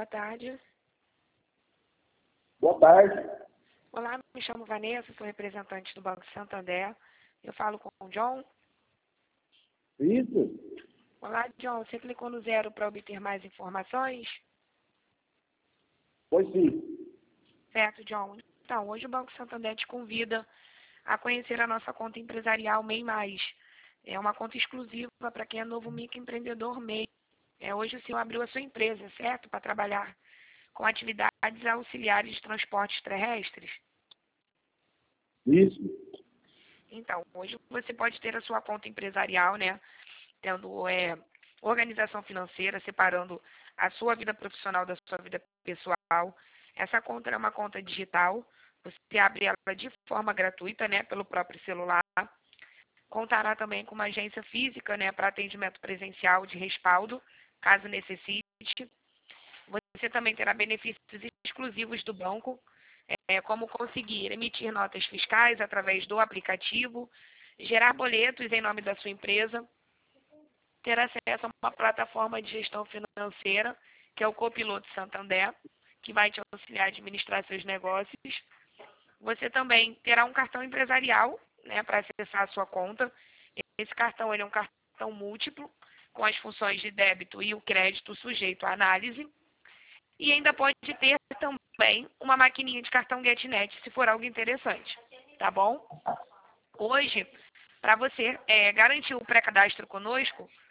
boa tarde. Boa tarde. Olá, me chamo Vanessa, sou representante do Banco Santander. Eu falo com o John. Isso? Olá, John. Você clicou no 0 para obter mais informações? Pois sim. Certo, John. Então, hoje o Banco Santander te convida a conhecer a nossa conta empresarial MEI+. É uma conta exclusiva para quem é novo microempreendedor MEI. Hoje o senhor abriu a sua empresa, certo? Para trabalhar com atividades auxiliares de transportes terrestres. Isso. Então, hoje você pode ter a sua conta empresarial, né? Tendo organização financeira, separando a sua vida profissional da sua vida pessoal. Essa conta é uma conta digital. Você abre ela de forma gratuita, né? Pelo próprio celular. Contará também com uma agência física, né? Para atendimento presencial de respaldo, caso necessite. Você também terá benefícios exclusivos do banco, como conseguir emitir notas fiscais através do aplicativo, gerar boletos em nome da sua empresa, ter acesso a uma plataforma de gestão financeira, que é o Copiloto Santander, que vai te auxiliar a administrar seus negócios. Você também terá um cartão empresarial, né, para acessar a sua conta. Esse cartão ele é um cartão múltiplo, com as funções de débito e o crédito sujeito à análise. E ainda pode ter também uma maquininha de cartão GetNet, se for algo interessante, tá bom? Hoje, para você garantir o pré-cadastro conosco,